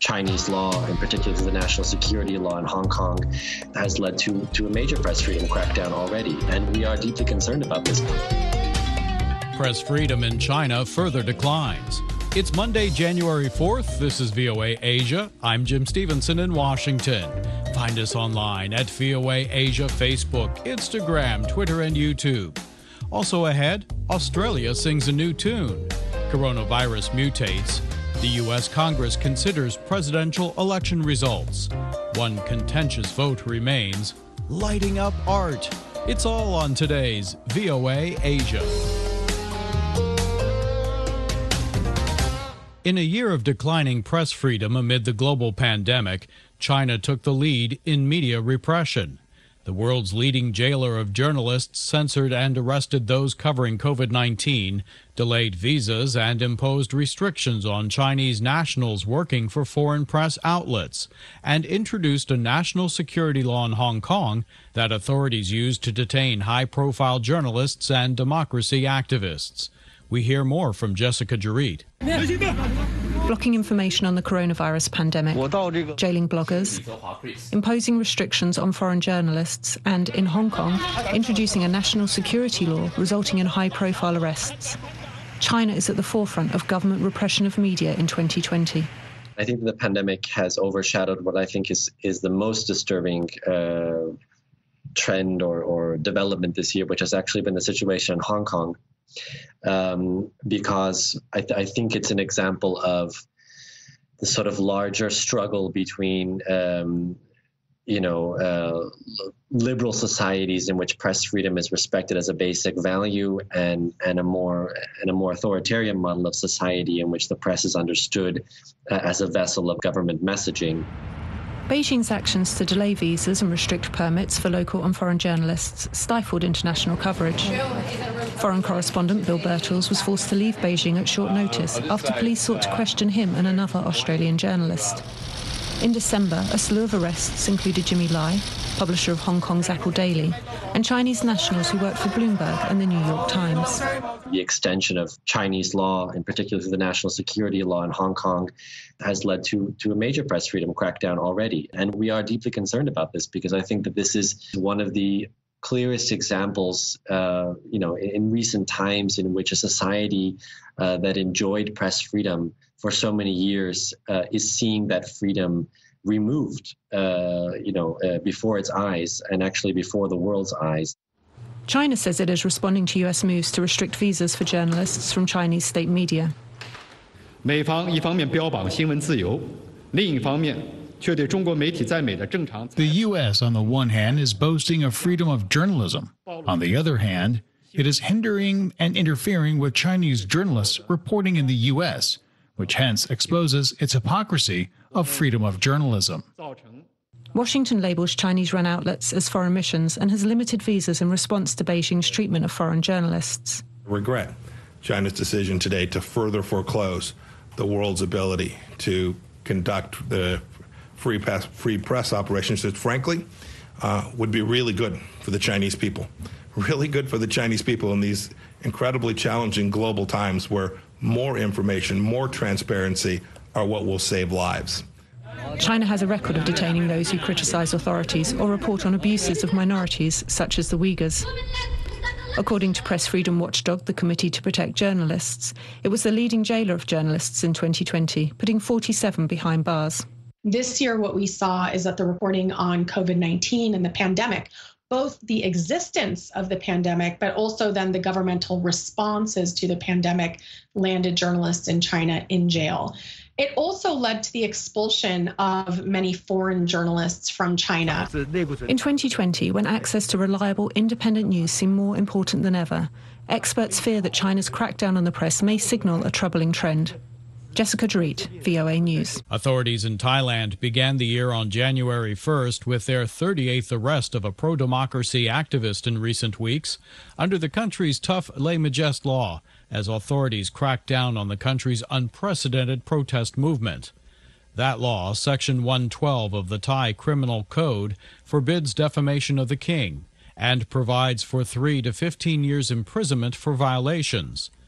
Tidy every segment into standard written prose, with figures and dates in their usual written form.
Chinese law, in particular the national security law in Hong Kong, has led to a major press freedom crackdown already, and we are deeply concerned about this. Press freedom in China further declines. It's Monday, January 4th. This is VOA Asia. I'm Jim Stevenson in Washington. Find us online at VOA Asia, Facebook, Instagram, Twitter, and YouTube. Also ahead, Australia sings a new tune. Coronavirus mutates. The U.S. Congress considers presidential election results. One contentious vote remains, lighting up art. It's all on today's VOA Asia. In a year of declining press freedom amid the global pandemic, China took the lead in media repression. The world's leading jailer of journalists censored and arrested those covering COVID-19, delayed visas, and imposed restrictions on Chinese nationals working for foreign press outlets, and introduced a national security law in Hong Kong that authorities used to detain high-profile journalists and democracy activists. We hear more from Jessica Jarit. Blocking information on the coronavirus pandemic, jailing bloggers, imposing restrictions on foreign journalists, and in Hong Kong, introducing a national security law resulting in high-profile arrests. China is at the forefront of government repression of media in 2020. I think the pandemic has overshadowed what I think is the most disturbing trend or development this year, which has actually been the situation in Hong Kong. Because I think it's an example of the sort of larger struggle between, liberal societies in which press freedom is respected as a basic value, and a more authoritarian model of society in which the press is understood as a vessel of government messaging. Beijing's actions to delay visas and restrict permits for local and foreign journalists stifled international coverage. Foreign correspondent Bill Birtles was forced to leave Beijing at short notice after police sought to question him and another Australian journalist. In December, a slew of arrests included Jimmy Lai, publisher of Hong Kong's Apple Daily, and Chinese nationals who worked for Bloomberg and the New York Times. The extension of Chinese law, in particular the national security law in Hong Kong, has led to a major press freedom crackdown already. And we are deeply concerned about this because I think that this is one of the clearest examples, in recent times in which a society that enjoyed press freedom for so many years is seeing that freedom removed, before its eyes and actually before the world's eyes. China says it is responding to U.S. moves to restrict visas for journalists from Chinese state media. 美方一方面标榜新闻自由，另一方面却对中国媒体在美的正常。 The U.S. on the one hand is boasting of freedom of journalism. On the other hand, it is hindering and interfering with Chinese journalists reporting in the U.S., which hence exposes its hypocrisy of freedom of journalism. Washington labels Chinese-run outlets as foreign missions and has limited visas in response to Beijing's treatment of foreign journalists. Regret China's decision today to further foreclose the world's ability to conduct the free press operations that, frankly, would be really good for the Chinese people. Really good for the Chinese people in these incredibly challenging global times where more information, more transparency are what will save lives. China has a record of detaining those who criticize authorities or report on abuses of minorities, such as the Uyghurs. According to press freedom watchdog, the Committee to Protect Journalists, it was the leading jailer of journalists in 2020, putting 47 behind bars. This year, what we saw is that the reporting on COVID-19 and the pandemic, both the existence of the pandemic, but also then the governmental responses to the pandemic, landed journalists in China in jail. It also led to the expulsion of many foreign journalists from China. In 2020, when access to reliable, independent news seemed more important than ever, experts fear that China's crackdown on the press may signal a troubling trend. Jessica Jarit, VOA News. Authorities in Thailand began the year on January 1st with their 38th arrest of a pro-democracy activist in recent weeks under the country's tough lèse majesté law, as authorities cracked down on the country's unprecedented protest movement. That law, Section 112 of the Thai Criminal Code, forbids defamation of the king and provides for 3 to 15 years imprisonment for violations.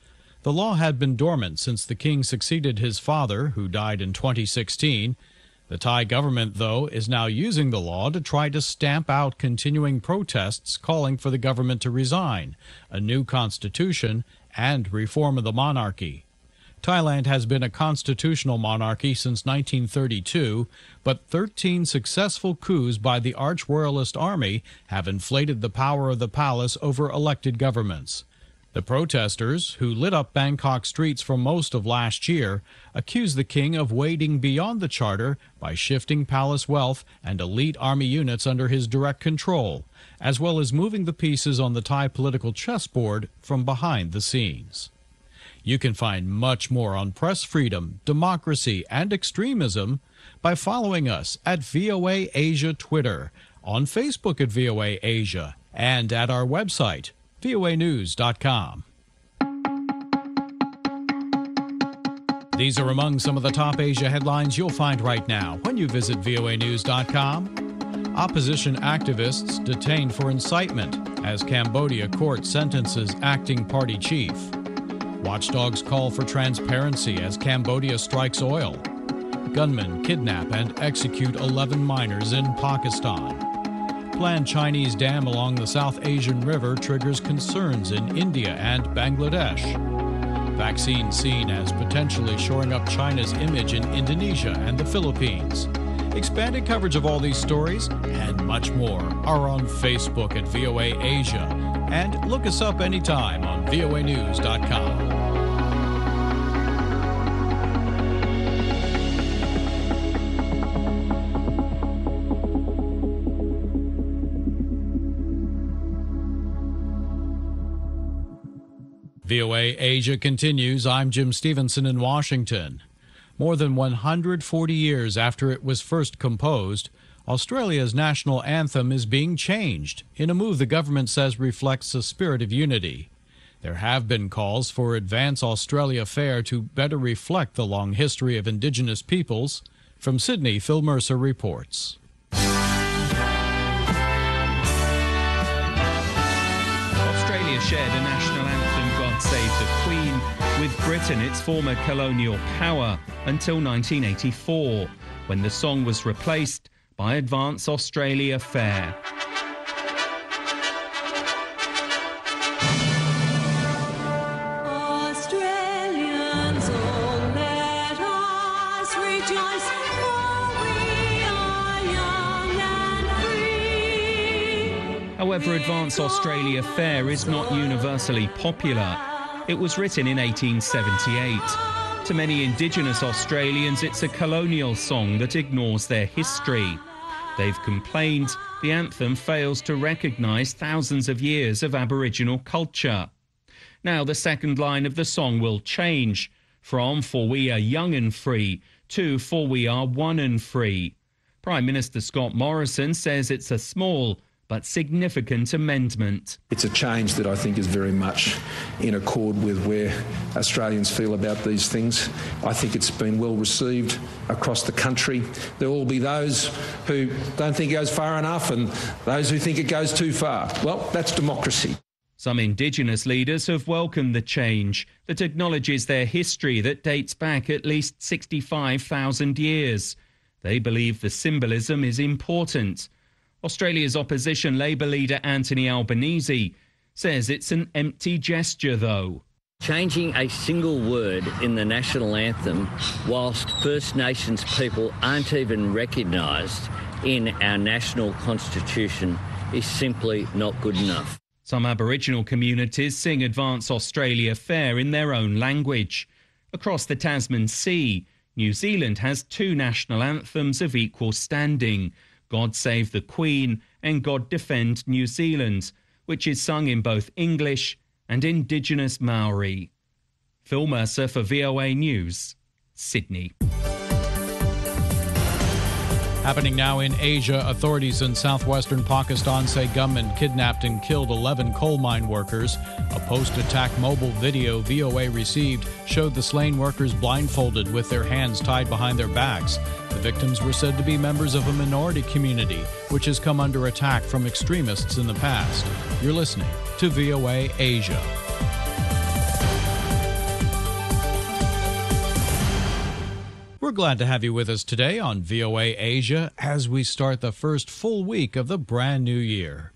The law had been dormant since the king succeeded his father, who died in 2016. The Thai government, though, is now using the law to try to stamp out continuing protests calling for the government to resign, a new constitution, and reform of the monarchy. Thailand has been a constitutional monarchy since 1932, but 13 successful coups by the arch-royalist army have inflated the power of the palace over elected governments. The protesters, who lit up Bangkok streets for most of last year, accused the king of wading beyond the charter by shifting palace wealth and elite army units under his direct control, as well as moving the pieces on the Thai political chessboard from behind the scenes. You can find much more on press freedom, democracy, and extremism by following us at VOA Asia Twitter, on Facebook at VOA Asia, and at our website, voanews.com. These are among some of the top Asia headlines you'll find right now when you visit voanews.com. Opposition activists detained for incitement as Cambodia court sentences acting party chief. Watchdogs call for transparency as Cambodia strikes oil. Gunmen kidnap and execute 11 miners in Pakistan. Planned Chinese dam along the South Asian River triggers concerns in India and Bangladesh. Vaccine seen as potentially shoring up China's image in Indonesia and the Philippines. Expanded coverage of all these stories and much more are on Facebook at VOA Asia, and look us up anytime on voanews.com. VOA Asia continues. I'm Jim Stevenson in Washington. More than 140 years after it was first composed, Australia's national anthem is being changed in a move the government says reflects a spirit of unity. There have been calls for Advance Australia Fair to better reflect the long history of Indigenous peoples. From Sydney, Phil Mercer reports. Australia shared a national anthem, God Save the Queen, with Britain, its former colonial power, until 1984, when the song was replaced by Advance Australia Fair. Australians, oh, let us rejoice, for we are young and free. However, Advance Australia Fair is not universally popular. It was written in 1878. To many Indigenous Australians, it's a colonial song that ignores their history. They've complained the anthem fails to recognise thousands of years of Aboriginal culture. Now, the second line of the song will change from "For we are young and free" to "For we are one and free." Prime Minister Scott Morrison says it's a small but significant amendment. It's a change that I think is very much in accord with where Australians feel about these things. I think it's been well received across the country. There will be those who don't think it goes far enough and those who think it goes too far. Well, that's democracy. Some Indigenous leaders have welcomed the change that acknowledges their history that dates back at least 65,000 years. They believe the symbolism is important. Australia's opposition Labor leader Anthony Albanese says it's an empty gesture, though. Changing a single word in the national anthem whilst First Nations people aren't even recognised in our national constitution is simply not good enough. Some Aboriginal communities sing Advance Australia Fair in their own language. Across the Tasman Sea, New Zealand has two national anthems of equal standing, God Save the Queen and God Defend New Zealand, which is sung in both English and Indigenous Maori. Phil Mercer for VOA News, Sydney. Happening now in Asia, authorities in southwestern Pakistan say gunmen kidnapped and killed 11 coal mine workers. A post-attack mobile video VOA received showed the slain workers blindfolded with their hands tied behind their backs. The victims were said to be members of a minority community, which has come under attack from extremists in the past. You're listening to VOA Asia. We're glad to have you with us today on VOA Asia as we start the first full week of the brand new year.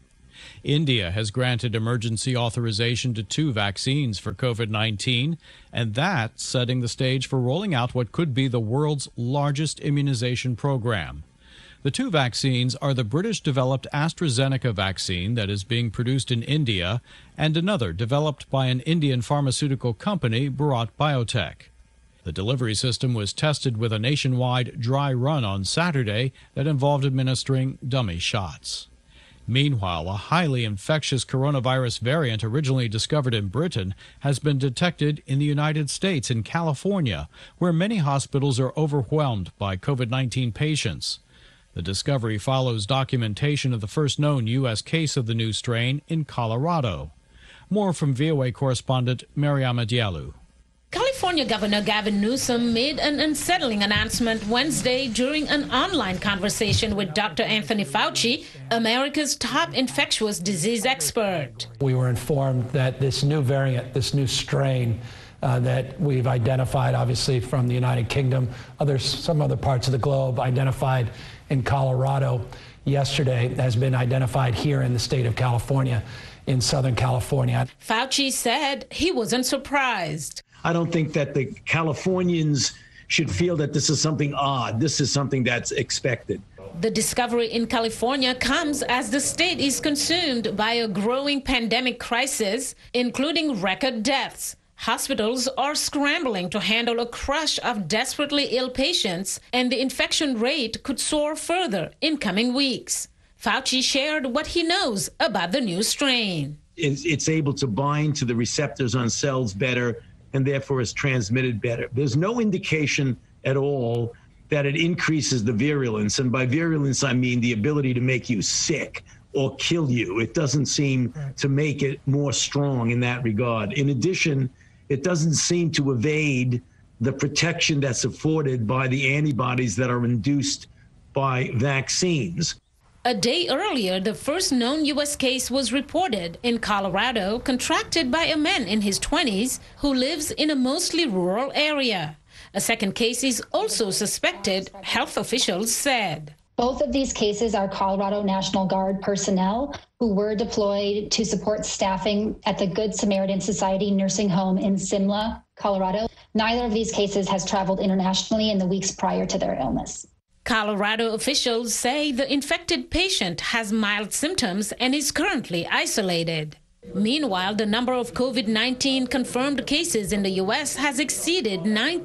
India has granted emergency authorization to 2 vaccines for COVID-19, and that's setting the stage for rolling out what could be the world's largest immunization program. The 2 vaccines are the British-developed AstraZeneca vaccine that is being produced in India and another developed by an Indian pharmaceutical company, Bharat Biotech. The delivery system was tested with a nationwide dry run on Saturday that involved administering dummy shots. Meanwhile, a highly infectious coronavirus variant originally discovered in Britain has been detected in the United States in California, where many hospitals are overwhelmed by COVID-19 patients. The discovery follows documentation of the first known U.S. case of the new strain in Colorado. More from VOA correspondent Mariama Diallo. California Governor Gavin Newsom made an unsettling announcement Wednesday during an online conversation with Dr. Anthony Fauci, America's top infectious disease expert. We were informed that this new variant, this new strain that we've identified, obviously from the United Kingdom, some other parts of the globe, identified in Colorado yesterday, has been identified here in the state of California, in Southern California. Fauci said he wasn't surprised. I don't think that the Californians should feel that this is something odd. This is something that's expected. The discovery in California comes as the state is consumed by a growing pandemic crisis, including record deaths. Hospitals are scrambling to handle a crush of desperately ill patients, and the infection rate could soar further in coming weeks. Fauci shared what he knows about the new strain. It's able to bind to the receptors on cells better, and therefore is transmitted better. There's no indication at all that it increases the virulence. And by virulence, I mean the ability to make you sick or kill you. It doesn't seem to make it more strong in that regard. In addition, it doesn't seem to evade the protection that's afforded by the antibodies that are induced by vaccines. A day earlier, the first known U.S. case was reported in Colorado, contracted by a man in his 20s who lives in a mostly rural area. A second case is also suspected, health officials said. Both of these cases are Colorado National Guard personnel who were deployed to support staffing at the Good Samaritan Society nursing home in Simla, Colorado. Neither of these cases has traveled internationally in the weeks prior to their illness. Colorado officials say the infected patient has mild symptoms and is currently isolated. Meanwhile, the number of COVID-19 confirmed cases in the U.S. has exceeded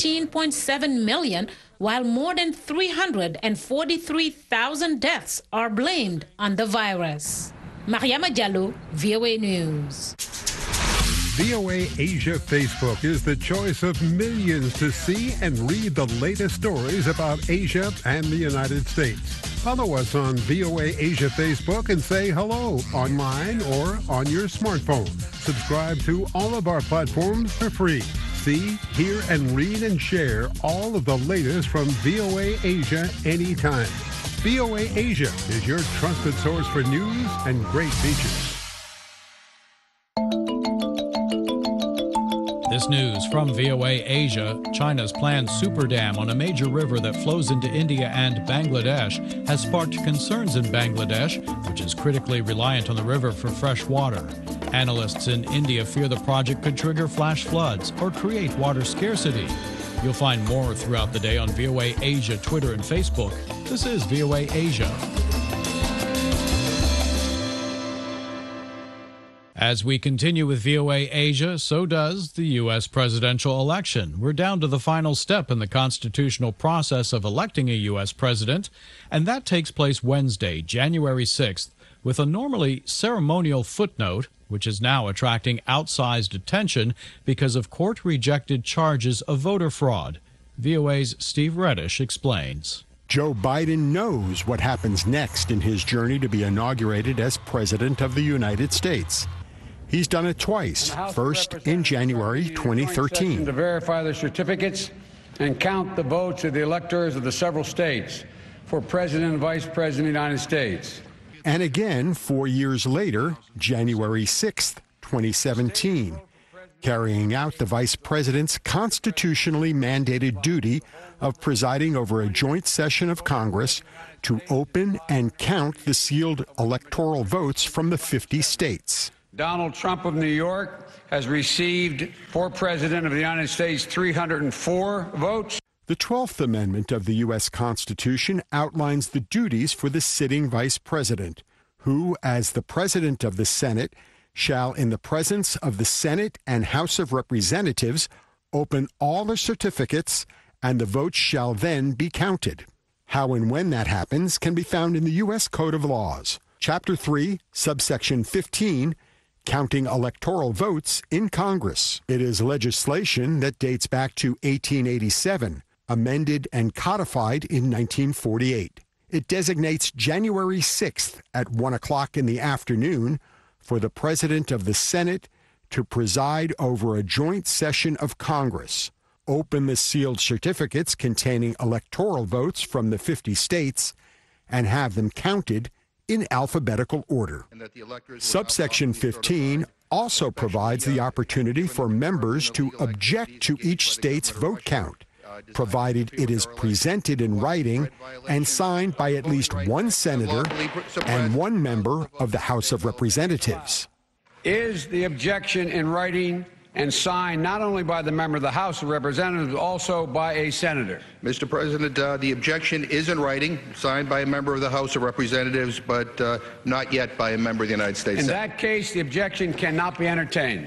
19.7 million, while more than 343,000 deaths are blamed on the virus. Mariama Diallo, VOA News. VOA Asia Facebook is the choice of millions to see and read the latest stories about Asia and the United States. Follow us on VOA Asia Facebook and say hello online or on your smartphone. Subscribe to all of our platforms for free. See, hear, and read and share all of the latest from VOA Asia anytime. VOA Asia is your trusted source for news and great features. This news from VOA Asia. China's planned super dam on a major river that flows into India and Bangladesh has sparked concerns in Bangladesh, which is critically reliant on the river for fresh water. Analysts in India fear the project could trigger flash floods or create water scarcity. You'll find more throughout the day on VOA Asia, Twitter, and Facebook. This is VOA Asia. As we continue with VOA Asia, so does the U.S. presidential election. We're down to the final step in the constitutional process of electing a U.S. president, and that takes place Wednesday, January 6th, with a normally ceremonial footnote, which is now attracting outsized attention because of court-rejected charges of voter fraud. VOA's Steve Reddish explains. Joe Biden knows what happens next in his journey to be inaugurated as President of the United States. He's done it twice, first in January 2013. To verify the certificates and count the votes of the electors of the several states for President and Vice President of the United States. And again 4 years later, January 6th, 2017. carrying out the vice president's constitutionally mandated duty of presiding over a joint session of Congress to open and count the sealed electoral votes from the 50 states. Donald Trump of New York has received, for President of the United States, 304 votes. The 12th Amendment of the U.S. Constitution outlines the duties for the sitting vice president, who, as the president of the Senate, shall, in the presence of the Senate and House of Representatives, open all the certificates, and the votes shall then be counted. How and when that happens can be found in the U.S. Code of Laws, Chapter 3, subsection 15, Counting Electoral Votes in Congress. It is legislation that dates back to 1887, amended and codified in 1948. It designates January 6th at 1 o'clock in the afternoon for the President of the Senate to preside over a joint session of Congress, open the sealed certificates containing electoral votes from the 50 states, and have them counted in alphabetical order. Subsection 15 also provides the opportunity for members to object to each state's vote count, provided it is presented in writing and signed by at least one senator and one member of the House of Representatives. Is the objection in writing and signed not only by the member of the House of Representatives, but also by a senator? Mr. President, the objection is in writing, signed by a member of the House of Representatives, but not yet by a member of the United States Senate. In that case, the objection cannot be entertained.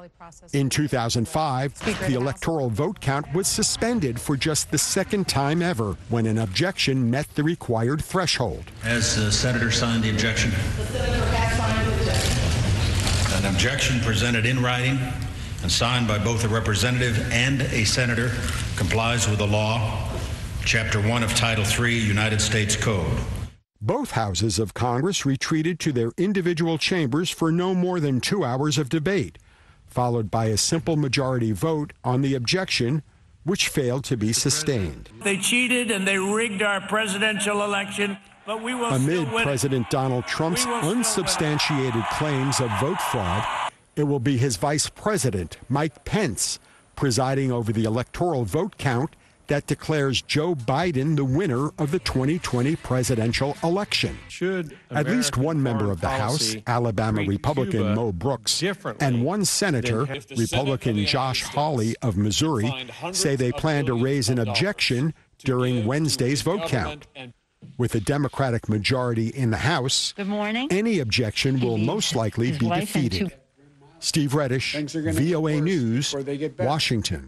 In 2005, the electoral vote count was suspended for just the second time ever when an objection met the required threshold. Has the senator signed the objection? The senator has signed the objection. An objection presented in writing and signed by both a representative and a senator complies with the law, Chapter 1 of Title 3, United States Code. Both houses of Congress retreated to their individual chambers for no more than 2 hours of debate, followed by a simple majority vote on the objection, which failed to be sustained. They cheated and they rigged our presidential election, but we will Amid still win President Donald Trump's unsubstantiated claims of vote fraud, it will be his Vice President, Mike Pence, presiding over the electoral vote count that declares Joe Biden the winner of the 2020 presidential election. At least one member of the House, Alabama Republican Mo Brooks, and one senator, Republican Josh Hawley of Missouri, say they plan to raise an objection during Wednesday's vote count. With a Democratic majority in the House, any objection will most likely be defeated. Steve Reddish, VOA News, Washington.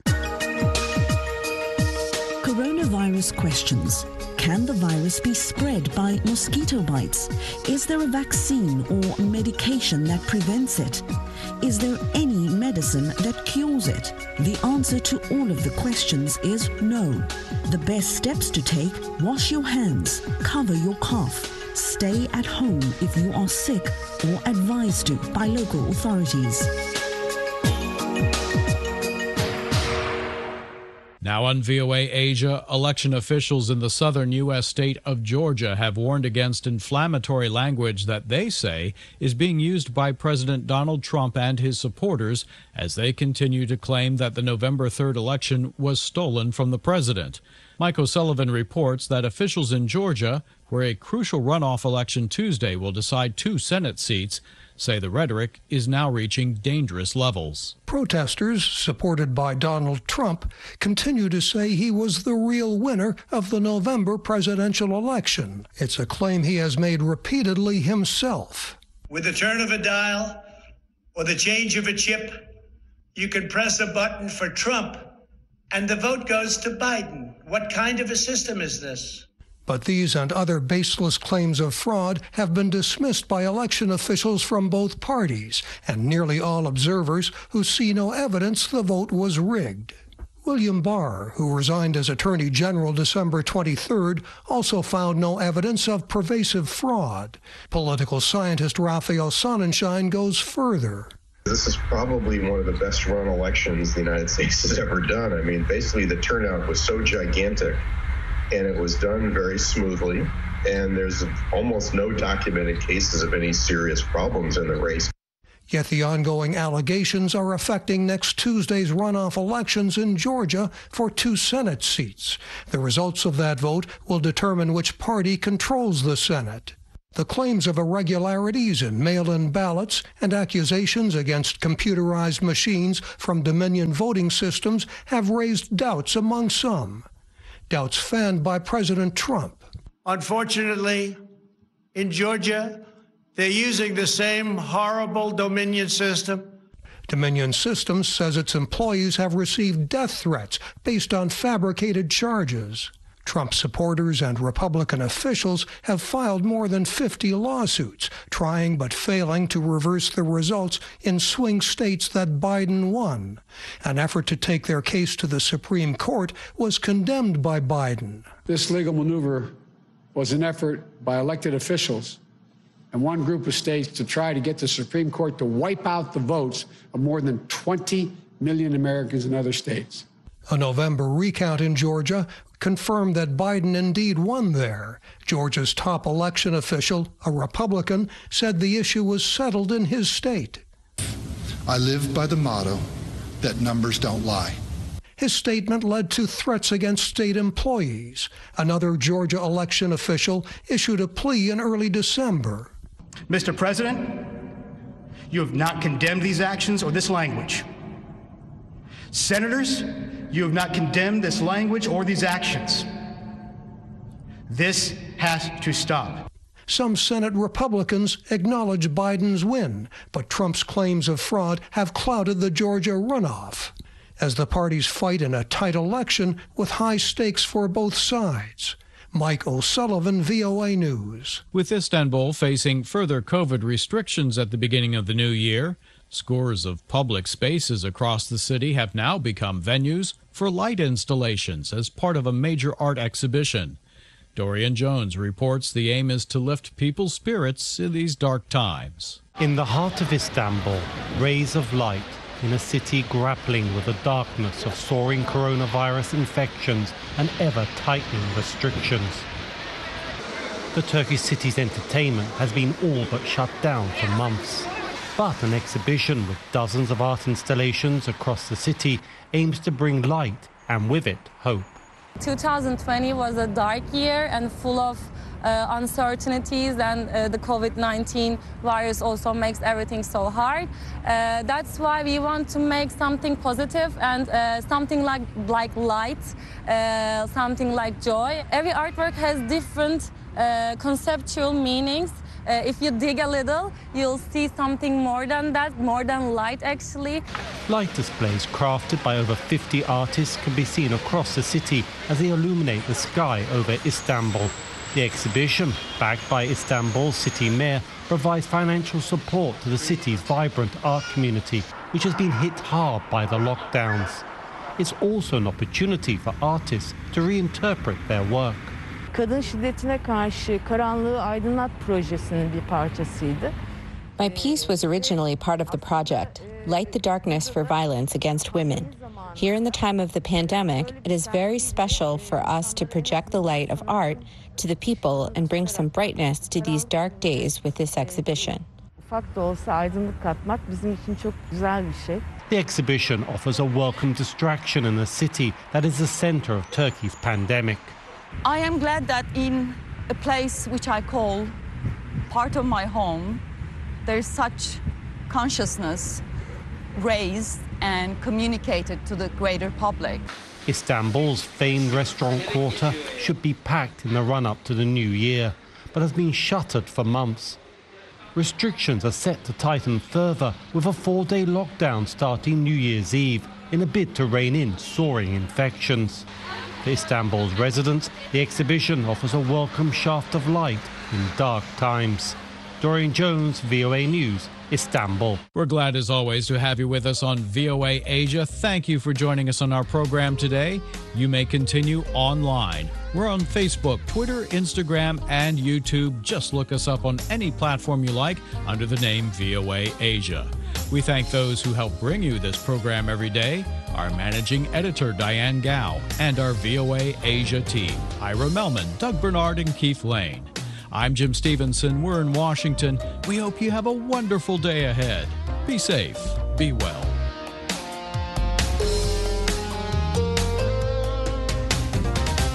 Coronavirus questions. Can the virus be spread by mosquito bites? Is there a vaccine or medication that prevents it? Is there any medicine that cures it? The answer to all of the questions is no. The best steps to take: wash your hands, cover your cough, stay at home if you are sick or advised to by local authorities. Now on VOA Asia, election officials in the southern U.S. state of Georgia have warned against inflammatory language that they say is being used by President Donald Trump and his supporters as they continue to claim that the November 3rd election was stolen from the president. Mike O'Sullivan reports that officials in Georgia, where a crucial runoff election Tuesday will decide 2 Senate seats, say the rhetoric is now reaching dangerous levels. Protesters, supported by Donald Trump, continue to say he was the real winner of the November presidential election. It's a claim he has made repeatedly himself. With the turn of a dial or the change of a chip, you can press a button for Trump and the vote goes to Biden. What kind of a system is this? But these and other baseless claims of fraud have been dismissed by election officials from both parties and nearly all observers who see no evidence the vote was rigged. William Barr, who resigned as Attorney General December 23rd, also found no evidence of pervasive fraud. Political scientist Raphael Sonnenschein goes further. This is probably one of the best run elections the United States has ever done. I mean, basically the turnout was so gigantic and it was done very smoothly, and there's almost no documented cases of any serious problems in the race. Yet the ongoing allegations are affecting next Tuesday's runoff elections in Georgia for 2 Senate seats. The results of that vote will determine which party controls the Senate. The claims of irregularities in mail-in ballots and accusations against computerized machines from Dominion voting systems have raised doubts among some. Doubts fanned by President Trump. Unfortunately, in Georgia, they're using the same horrible Dominion system. Dominion Systems says its employees have received death threats based on fabricated charges. Trump supporters and Republican officials have filed more than 50 lawsuits, trying but failing to reverse the results in swing states that Biden won. An effort to take their case to the Supreme Court was condemned by Biden. This legal maneuver was an effort by elected officials and one group of states to try to get the Supreme Court to wipe out the votes of more than 20 million Americans in other states. A November recount in Georgia confirmed that Biden indeed won there. Georgia's top election official, a Republican, said the issue was settled in his state. I live by the motto that numbers don't lie. His statement led to threats against state employees. Another Georgia election official issued a plea in early December. Mr. President, you have not condemned these actions or this language. Senators, you have not condemned this language or these actions. This has to stop. Some Senate Republicans acknowledge Biden's win, but Trump's claims of fraud have clouded the Georgia runoff as the parties fight in a tight election with high stakes for both sides. Mike O'Sullivan, VOA News. With Istanbul facing further COVID restrictions at the beginning of the new year, scores of public spaces across the city have now become venues for light installations as part of a major art exhibition. Dorian Jones reports the aim is to lift people's spirits in these dark times. In the heart of Istanbul, rays of light in a city grappling with the darkness of soaring coronavirus infections and ever-tightening restrictions. The Turkish city's entertainment has been all but shut down for months. But an exhibition with dozens of art installations across the city aims to bring light and with it hope. 2020 was a dark year and full of uncertainties, and the COVID-19 virus also makes everything so hard. That's why we want to make something positive and something like light, something like joy. Every artwork has different conceptual meanings. If you dig a little, you'll see something more than that, more than light actually. Light displays crafted by over 50 artists can be seen across the city as they illuminate the sky over Istanbul. The exhibition, backed by Istanbul's city mayor, provides financial support to the city's vibrant art community, which has been hit hard by the lockdowns. It's also an opportunity for artists to reinterpret their work. Kadın şiddetine karşı Karanlığı Aydınlat projesinin bir parçasıydı. My piece was originally part of the project, Light the Darkness for Violence Against Women. Here in the time of the pandemic, it is very special for us to project the light of art to the people and bring some brightness to these dark days with this exhibition. Ufak da olsa aydınlık katmak bizim için çok güzel bir şey. The exhibition offers a welcome distraction in a city that is the center of Turkey's pandemic. I am glad that in a place which I call part of my home, there's such consciousness raised and communicated to the greater public. Istanbul's famed restaurant quarter should be packed in the run-up to the new year, but has been shuttered for months. Restrictions are set to tighten further, with a 4-day lockdown starting New Year's Eve in a bid to rein in soaring infections. For Istanbul's residents, the exhibition offers a welcome shaft of light in dark times. Dorian Jones, VOA News, Istanbul. We're glad, as always, to have you with us on VOA Asia. Thank you for joining us on our program today. You may continue online. We're on Facebook, Twitter, Instagram, and YouTube. Just look us up on any platform you like under the name VOA Asia. We thank those who help bring you this program every day, our managing editor, Diane Gao, and our VOA Asia team, Ira Melman, Doug Bernard, and Keith Lane. I'm Jim Stevenson. We're in Washington. We hope you have a wonderful day ahead. Be safe, be well.